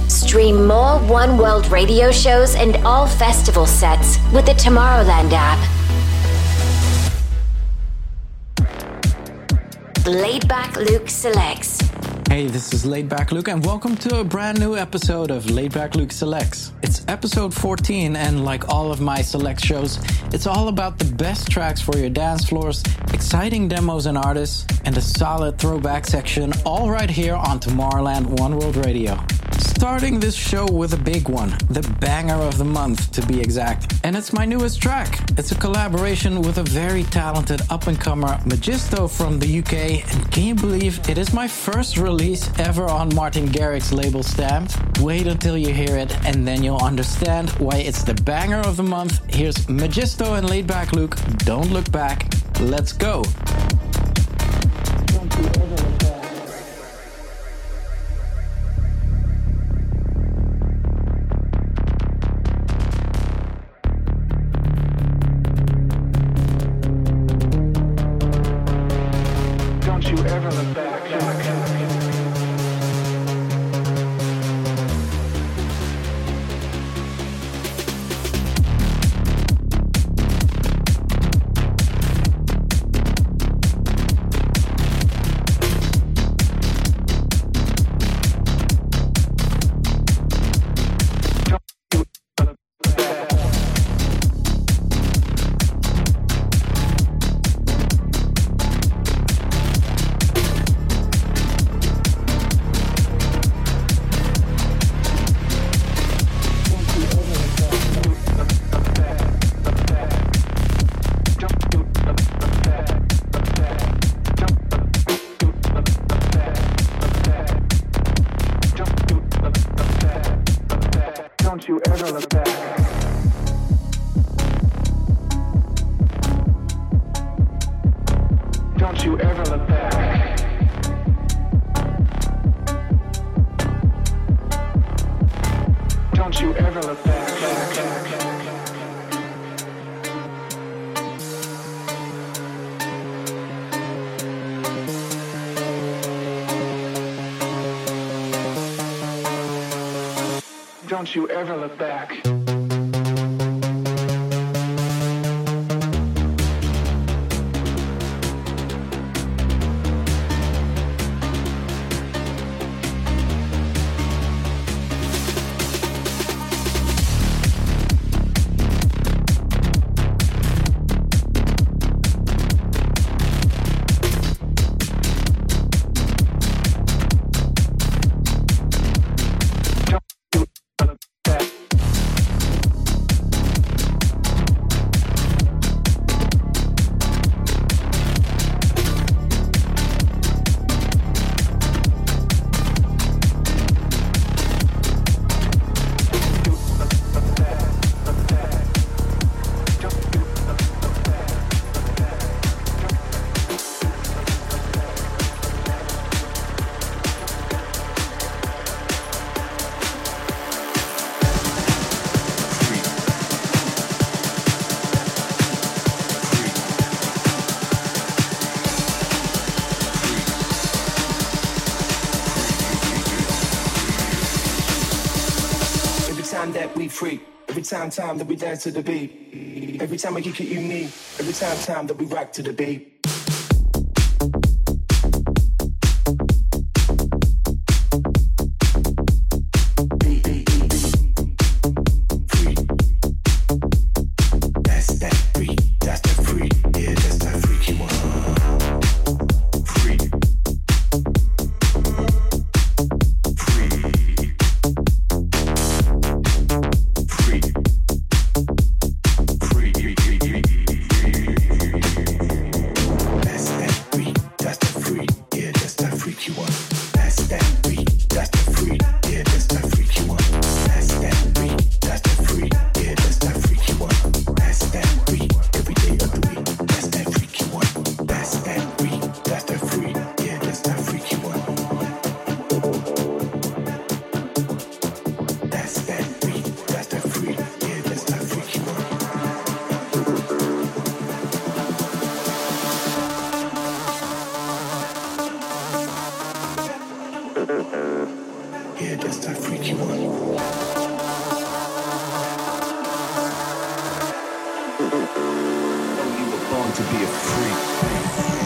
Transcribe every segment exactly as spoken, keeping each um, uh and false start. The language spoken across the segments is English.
Stream more One World radio shows and all festival sets with the Tomorrowland app. Laidback Luke selects. Hey, this is Laidback Luke, and welcome to a brand new episode of Laidback Luke Selects. It's episode fourteen, and like all of my select shows, it's all about the best tracks for your dance floors, exciting demos and artists, and a solid throwback section, all right here on Tomorrowland One World Radio. Starting this show with a big one, the banger of the month to be exact, and it's my newest track. It's a collaboration with a very talented up-and-comer Magisto from the U K, and can you believe it is my first release ever on Martin Garrix's label Stamped? Wait until you hear it and then you'll understand why it's the banger of the month. Here's Magisto and Laidback Luke, Don't Look Back. Let's go! Don't you ever look back. Don't you ever look back. Don't you ever look back. Free. Every time, time that we dance to the beat. Every time I get you unique. Every time, time that we rock to the beat. Yeah, that's that freaky one. Oh, you were born to be a freak.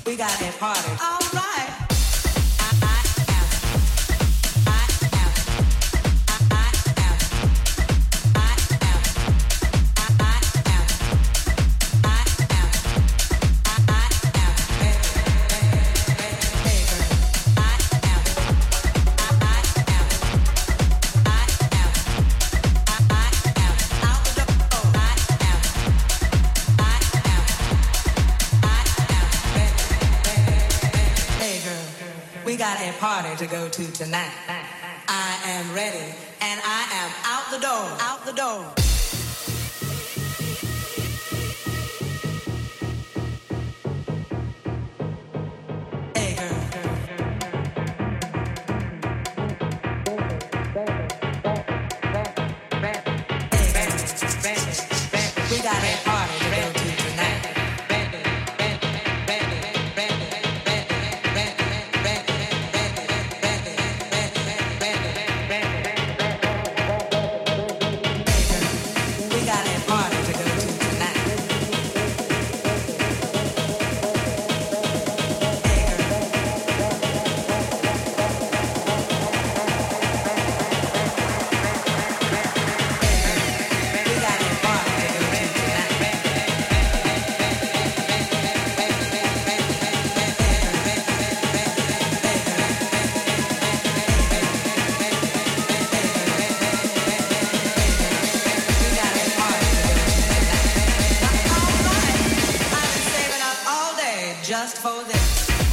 We got a party. All right. We got a party to go to tonight. I am ready, and I am out the door, out the door. Hey, girl. We got a party to go to tonight. Just for this.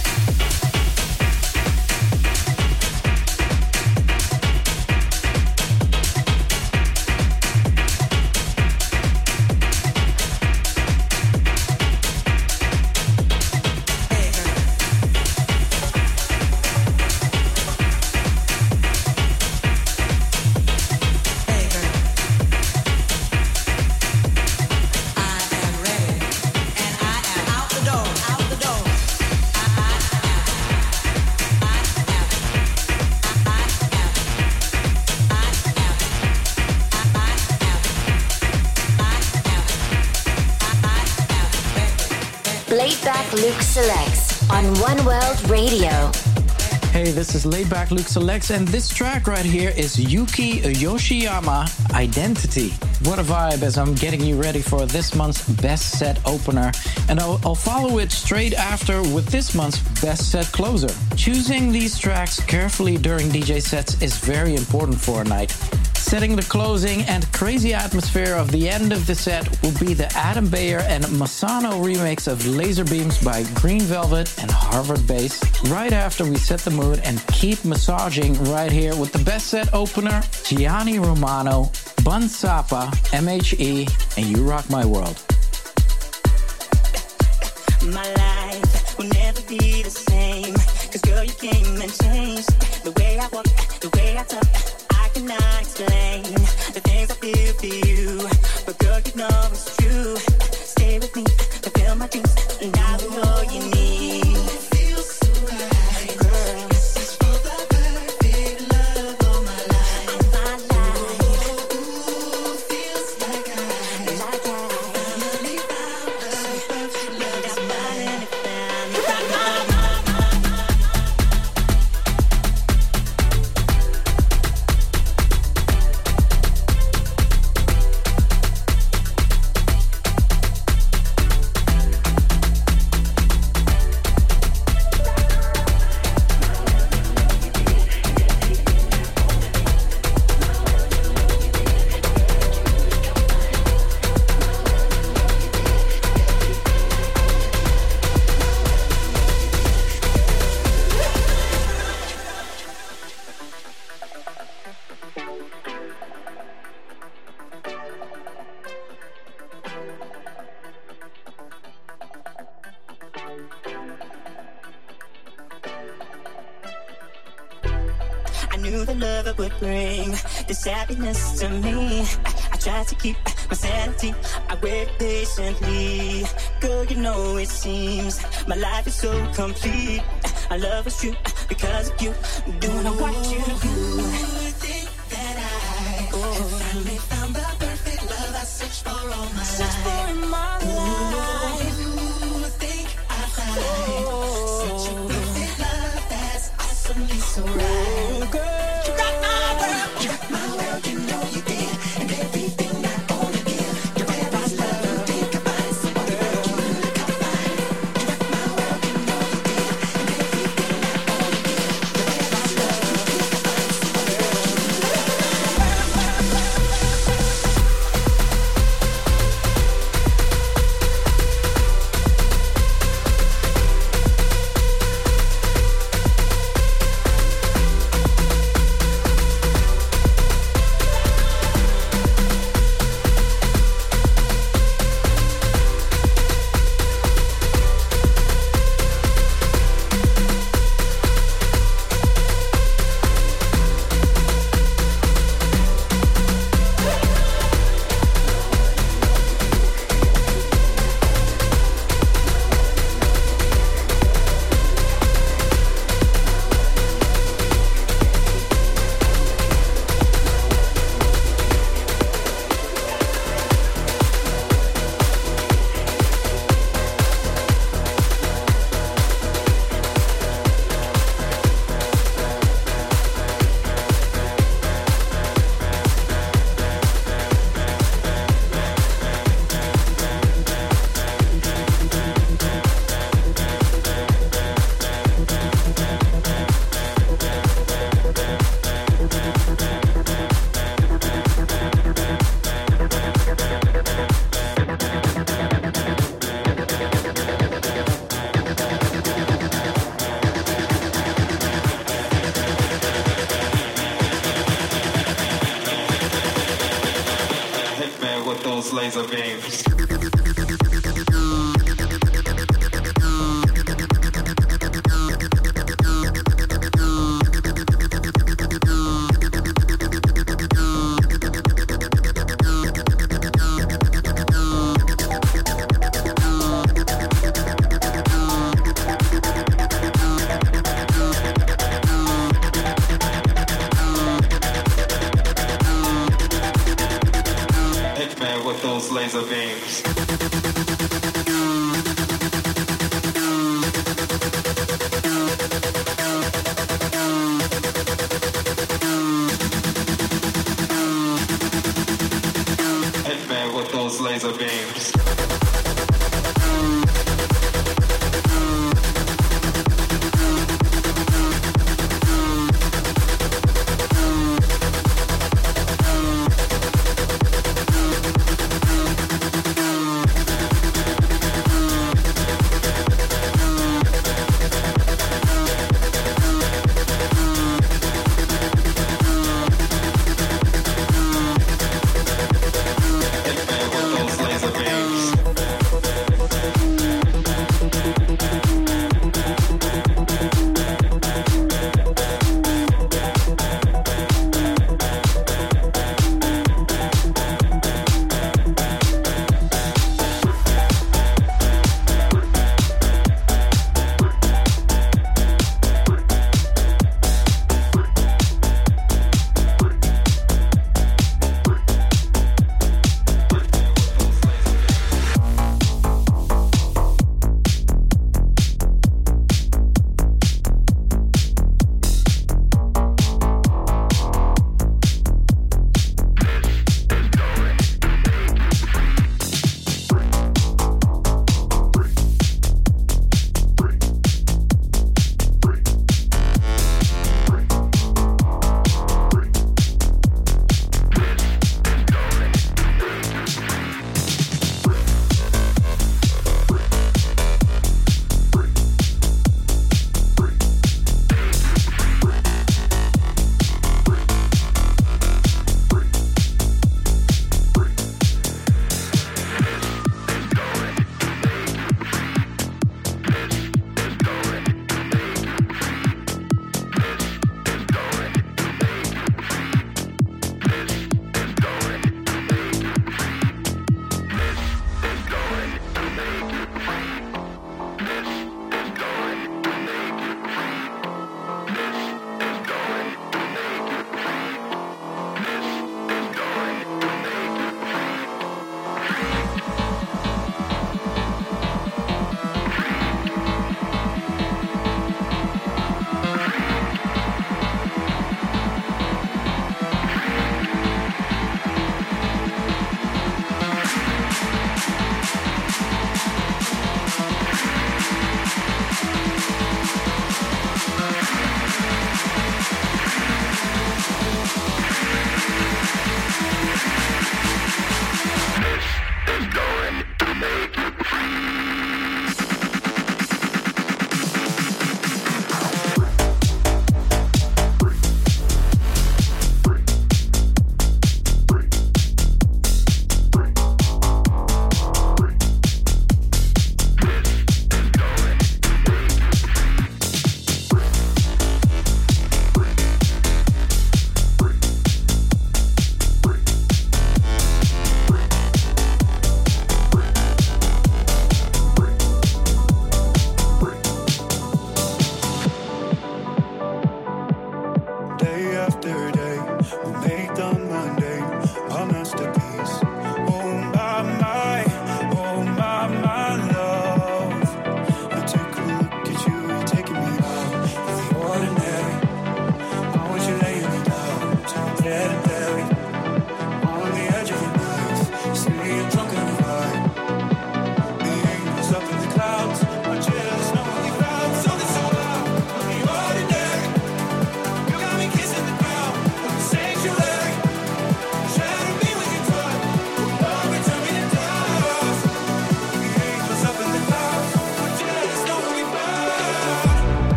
Laidback Luke Selects on One World Radio. Hey, this is Laidback Luke Selects, and this track right here is Yuki Yoshiyama, Identity. What a vibe as I'm getting you ready for this month's Best Set Opener, and I'll, I'll follow it straight after with this month's Best Set Closer. Choosing these tracks carefully during D J sets is very important for a night. Setting the closing and crazy atmosphere of the end of the set will be the Adam Beyer and Masano remix of Laser Beams by Green Velvet and Harvard Bass. Right after we set the mood and keep massaging right here with the Best Set Opener, Gianni Romano, Bun Sapa, M H E, and You Rock My World. My life will never be the same, 'cause girl, you came and changed the way I walk, the way I talk. I cannot explain the things I feel for you, but girl, you know it's true. Stay with me, fulfill my dreams, and I will know you need. It feels so right, girl. This is for the perfect love of my life. Of my life. Ooh, feels like I, like I finally found the perfect love. That's mine and it found me. Rock my this happiness to me. I, I try to keep my sanity. I wait patiently. Girl, you know it seems my life is so complete. Our love is true because of you. Doing what you do. You think that I oh. have finally found the perfect love I searched for all my Search life. For in my Ooh, life. you think I find oh. laser beams. With those laser beams. Hitman with those laser beams.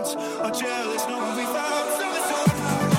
doubts are jealous, no one we found. So it's so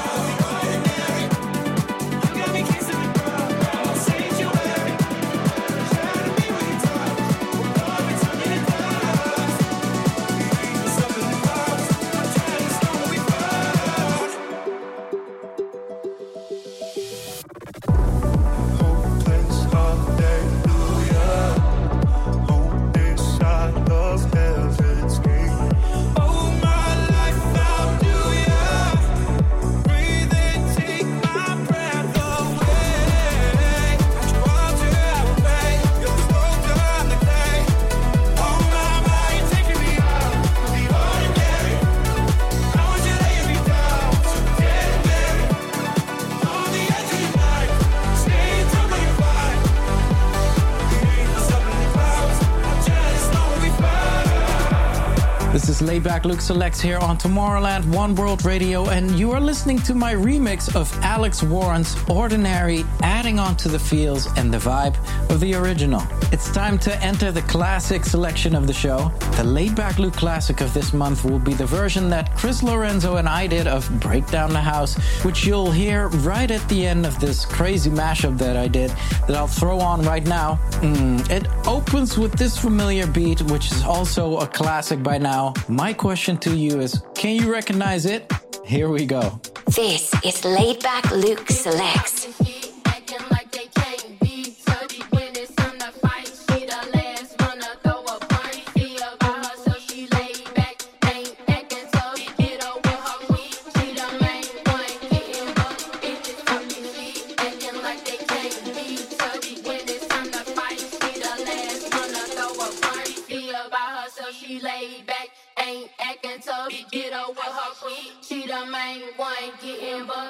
Laidback Luke Selects here on Tomorrowland One World Radio, and you are listening to my remix of Alex Warren's Ordinary, adding on to the feels and the vibe of the original. It's time to enter the classic selection of the show. The Laidback Luke classic of this month will be the version that Chris Lorenzo and I did of Break Down the House, which you'll hear right at the end of this crazy mashup that I did, that I'll throw on right now. Mm, it opens with this familiar beat, which is also a classic by now. My question to you is, can you recognize it? Here we go. This is Laidback Luke Selects. Get over her crew. She the main one getting bucked.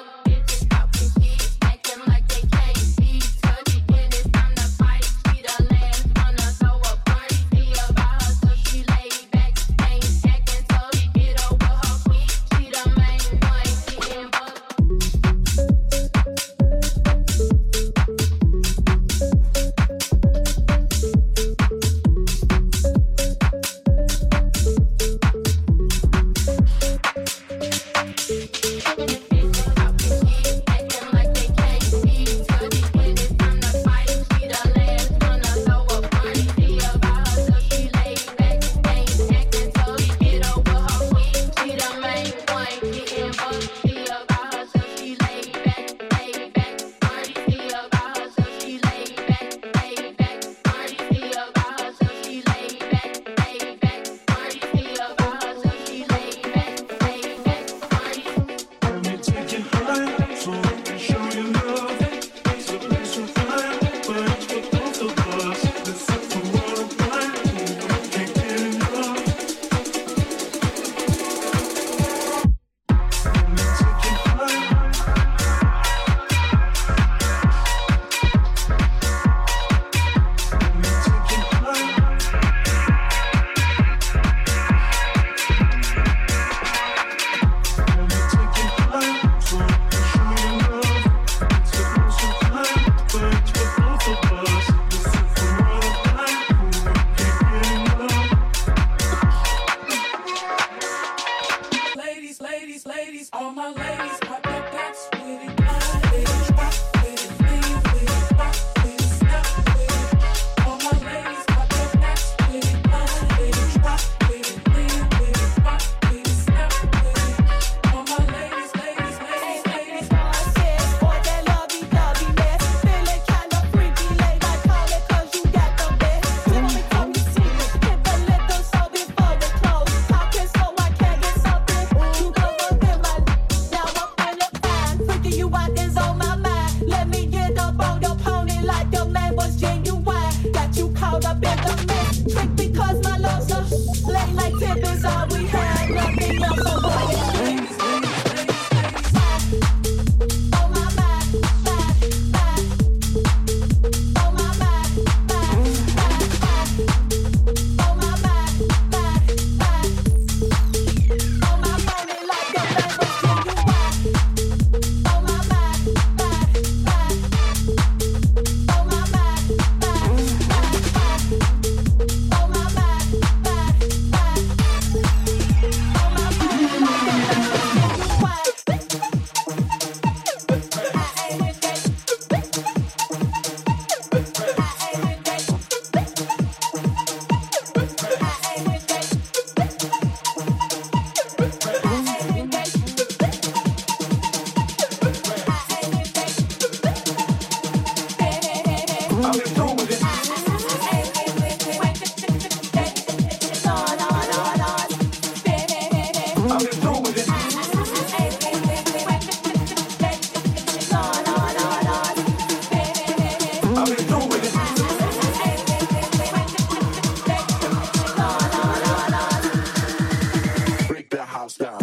house down.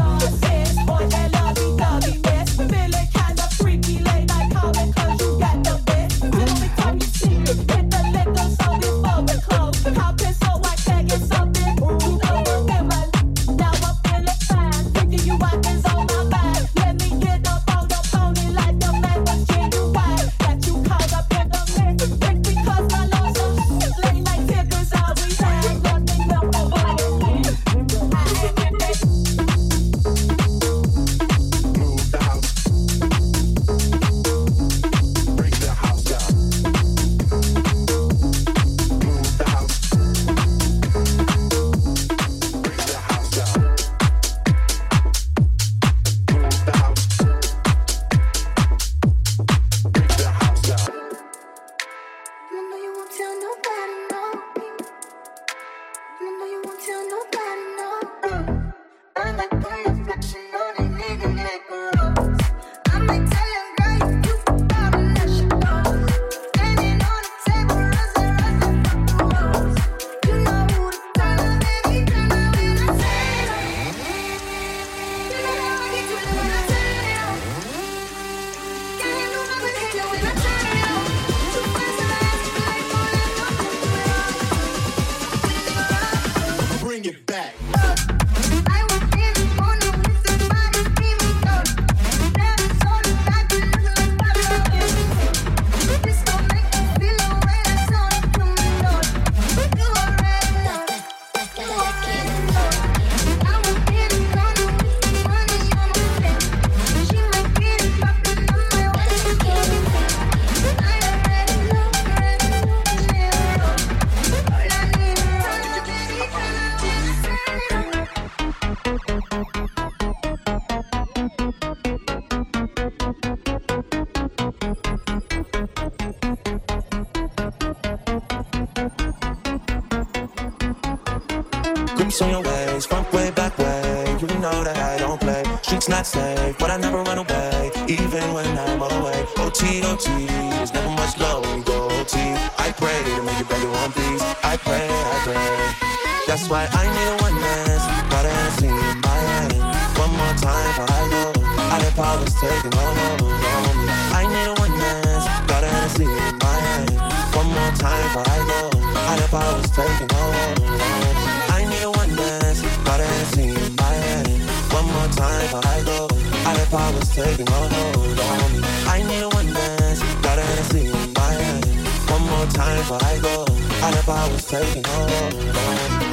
Grips on your ways, front way, back way. You know that I don't play. Streets not safe, but I never run away, even when I'm away. O T, O T, there's never much low when you go O T. I pray to make it better one piece. I pray, I pray. That's why I need a one dance. Got a Hennessy in my hand. One more time before I go. I have powers taking all over on me. I need a one dance. Got a Hennessy in my hand. One more time before I go. I have powers taking all over on me. I need a one dance. Got a Hennessy in my hand. One more time before I go. I have powers taking all over on me. I need a one dance. Got a Hennessy in my hand. One more time before I go. I have powers taking all over on me.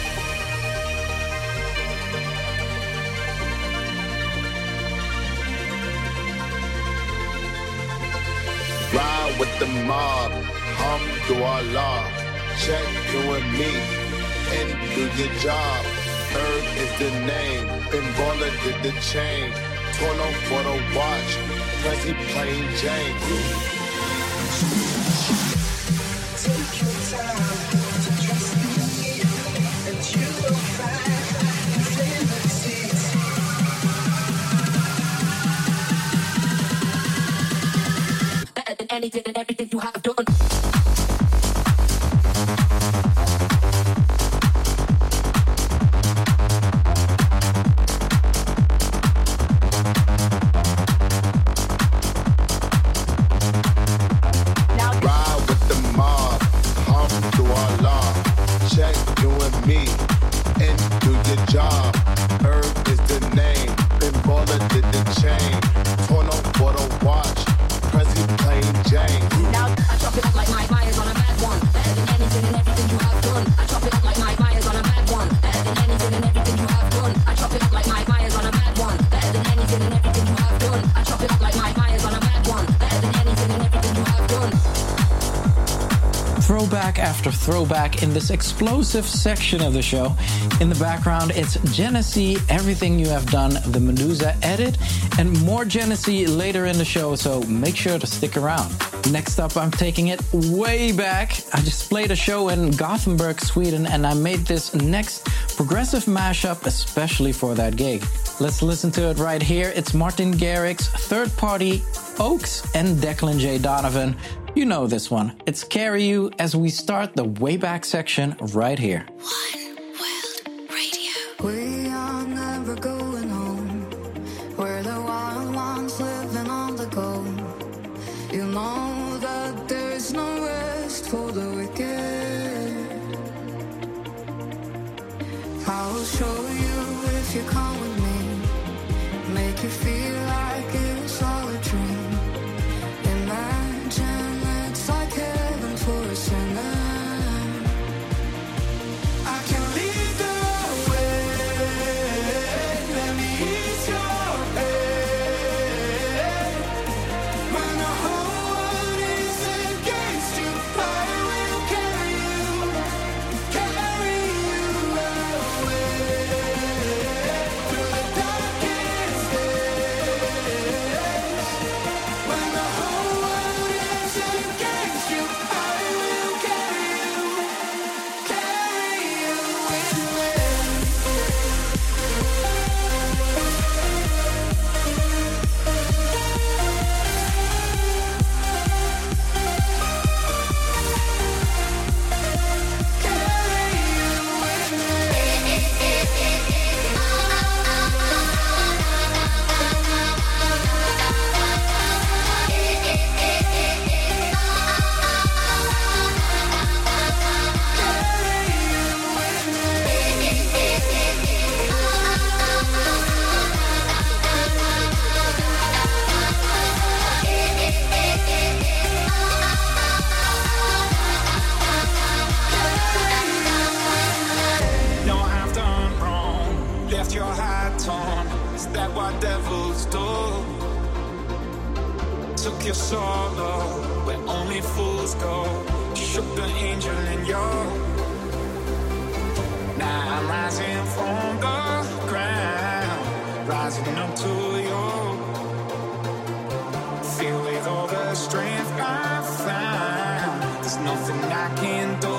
Ride with the mob, hum to Allah. Check you and me, and do your job. Earth is the name, Pinballer did the chain. Torno for the watch, Prezi plain Jane. Take your time to trust me, and you will find infinities. Better than anything and everything you have done. Throwback after throwback in this explosive section of the show. In the background, it's Genesee, Everything You Have Done, the Medusa edit, and more Genesee later in the show, so make sure to stick around. Next up, I'm taking it way back. I just played a show in Gothenburg, Sweden, and I made this next progressive mashup especially for that gig. Let's listen to it right here. It's Martin Garrix, Third Party, Oaks, and Declan J. Donovan. You know this one. It's Carry You as we start the way back section right here. One World Radio. We are never going what devils do. Took your soul where only fools go. Shook the angel in you. Now I'm rising from the ground, rising up to you. Feel with all the strength I found. There's nothing I can do.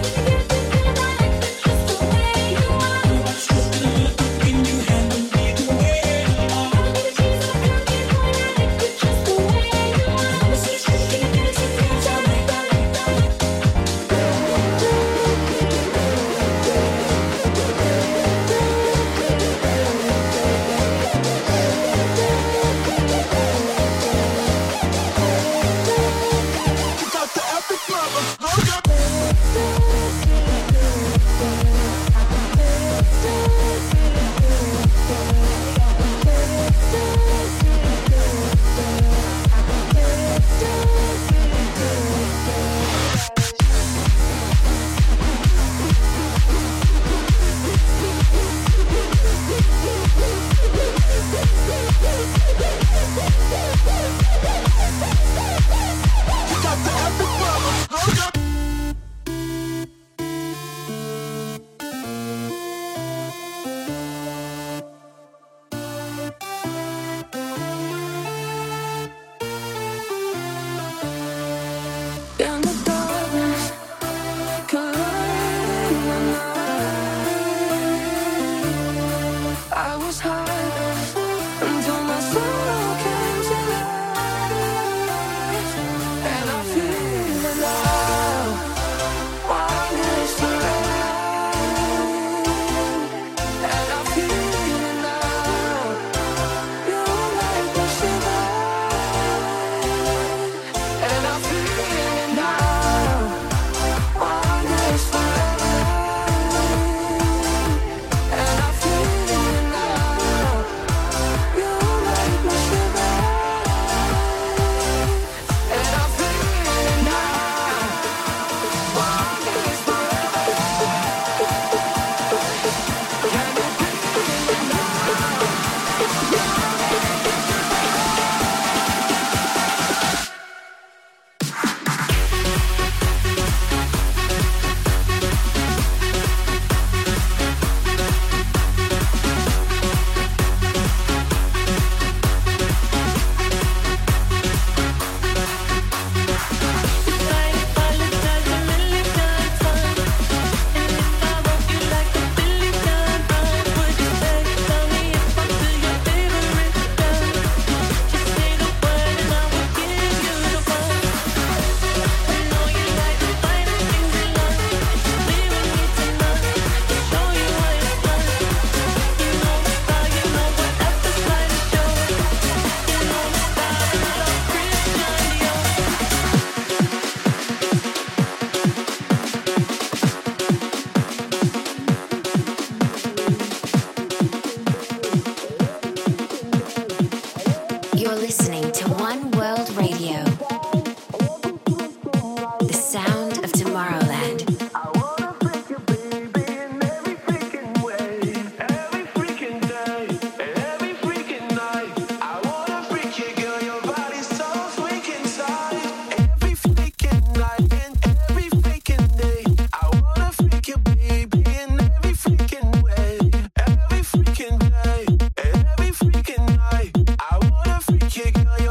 Can you handle me? You're listening to One World Radio, the sound of Tomorrowland. Every freaking night, I wanna freak you, girl.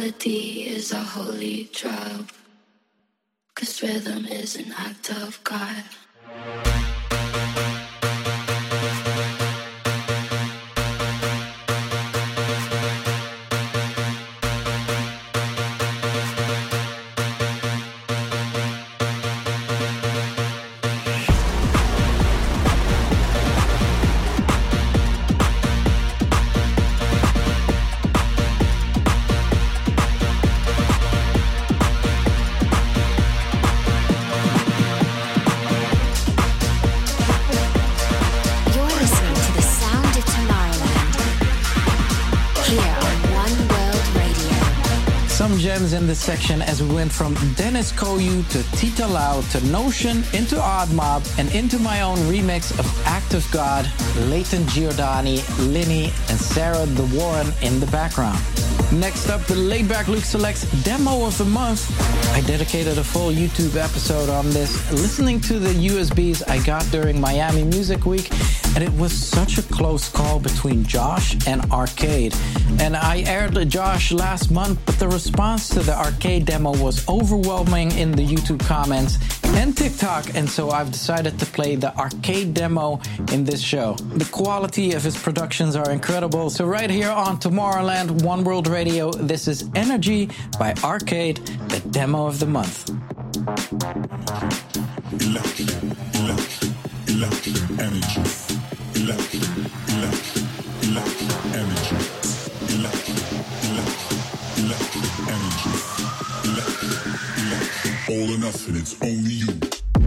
melody is a holy drug, 'cause rhythm is an act of God. In this section, as we went from Dennis Koyu to Tita Lau to Notion into Odd Mob and into my own remix of Act of God, Leighton Giordani, Linny, and Sarah the Warren in the background. Next up, the Laid Back Luke Selects Demo of the Month. I dedicated a full YouTube episode on this, listening to the U S Bs I got during Miami Music Week, and it was such a close call between Josh and Arcade. And I aired Josh last month, but the response to the Arcade demo was overwhelming in the YouTube comments and TikTok, and so I've decided to play the Arcade demo in this show. The quality of his productions are incredible, so right here on Tomorrowland One World Radio, this is Energy by Arcade, the demo of the month. Electric, electric, electric energy. Electric, electric, electric energy. Electric, electric, electric energy. Electric, electric. All or nothing, it's only you.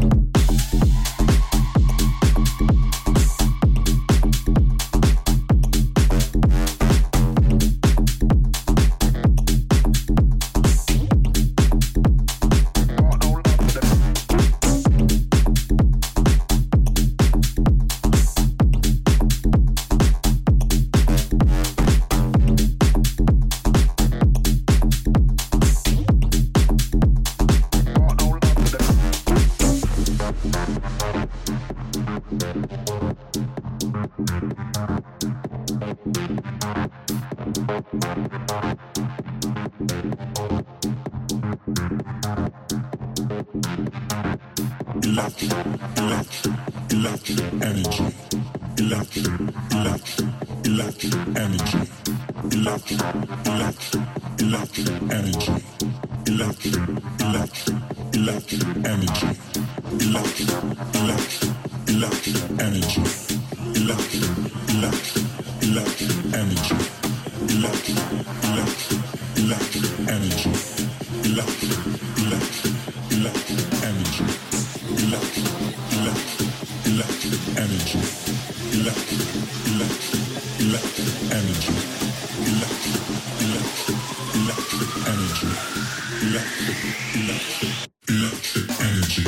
Electric, electric, electric energy. Electric, electric, electric energy. Electric, electric, electric energy. Electric, electric, electric energy. Electric, electric, electric energy. Electric, electric, electric energy. Electric, electric, electric energy. Electric, electric, electric energy. Electric, electric, electric energy. Electric, electric, electric energy. Electric, electric, electric energy. Electric, electric, electric energy.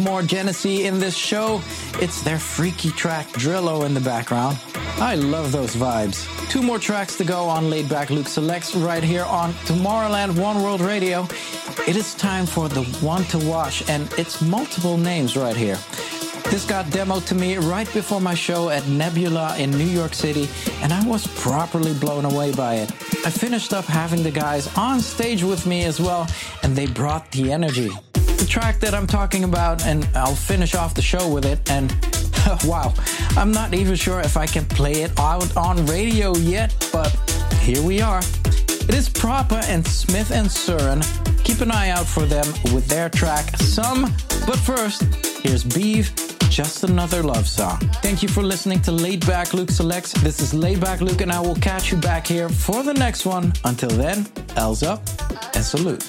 more Genesee in this show. It's their freaky track Drillo in the background. I love those vibes. Two more tracks to go on Laid Back Luke Selects right here on Tomorrowland One World Radio. It is time for the one to watch, and it's multiple names right here. This got demoed to me right before my show at Nebula in New York City, and I was properly blown away by it. I finished up having the guys on stage with me as well, and they brought the energy. The track that I'm talking about, and I'll finish off the show with it, and wow, I'm not even sure if I can play it out on radio yet, but here we are. It is Propa and Smith and Surin. Keep an eye out for them with their track Some, but first, here's Beef, Just Another Love Song. Thank you for listening to Laid Back Luke Selects. This is Laid Back Luke, and I will catch you back here for the next one. Until then, L's up and salute.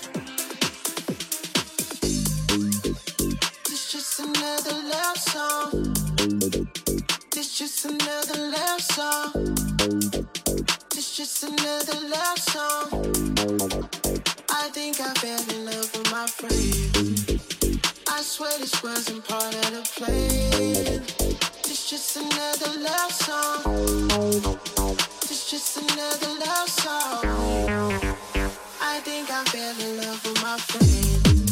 This just another love song. This just another love song. This just another love song. I think I fell in love with my friend. I swear this wasn't part of the plan. This just another love song. This just another love song. I think I fell in love with my friend.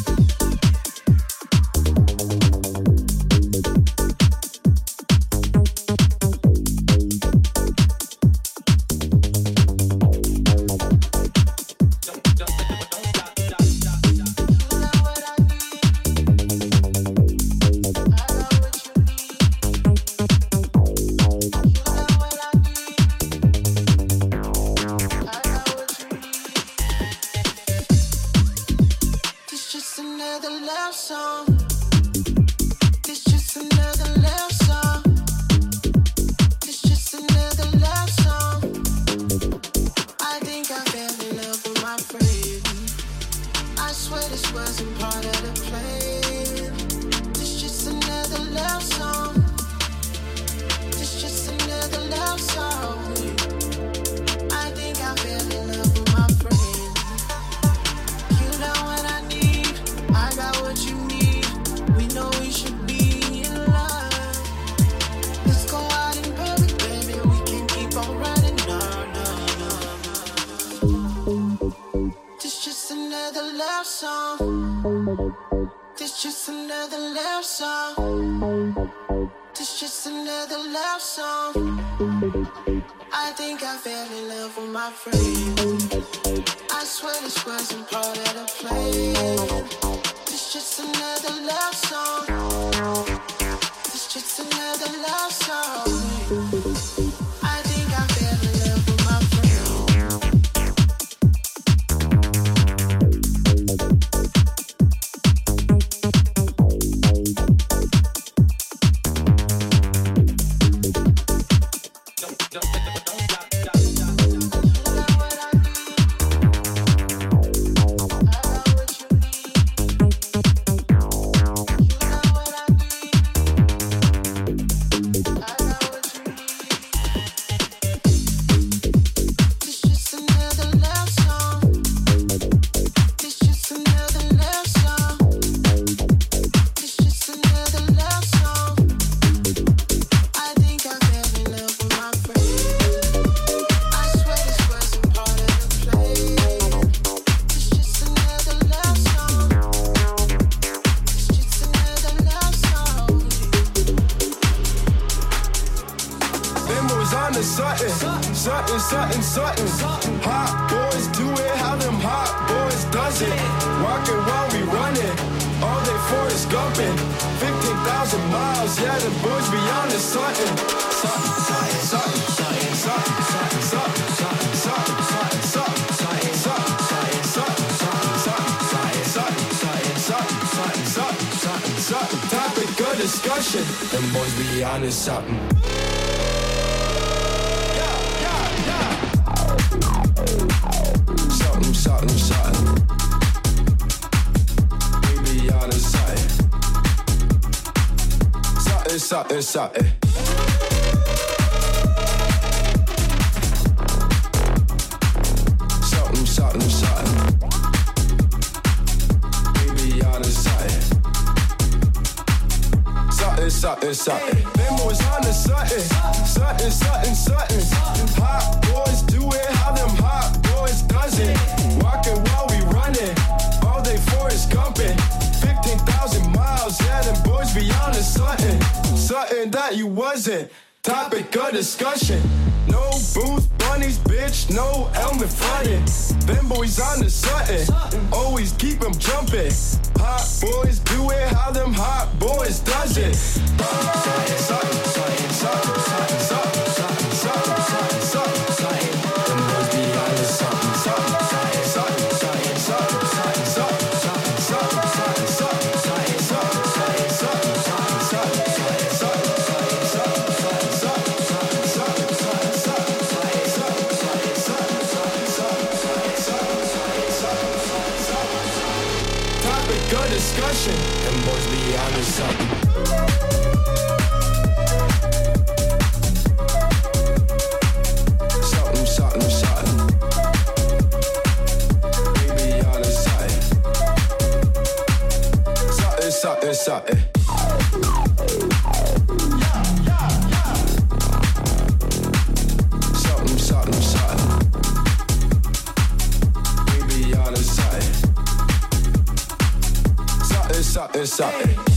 Discussion, them boys be on to something. Something, something, something. We be on to something. Something, something, something. Something, something, something. We be on to something. something, something. Them boys on to something, something, something, something. Hot boys do it how them hot boys does it. Walking while we running, all day Forrest Gumping. fifteen thousand miles, yeah, them boys be on to something. Something that you wasn't. Topic of discussion. No booth bunnies, bitch, no helmet fronting. Them boys on to something, always keep them jumping. Hot boys do it how them hot boys does it. Something, something, something, something, something, something, something, something, something, something. Them boys be on to something, something, something, something, something, something, something, something, something, something, something, something, something, something, something, something, something, good discussion. Them boys be on to something. Something, something, something. We be on to something. Something, something, something. Something, something, something. We be on to something. Something, something, something.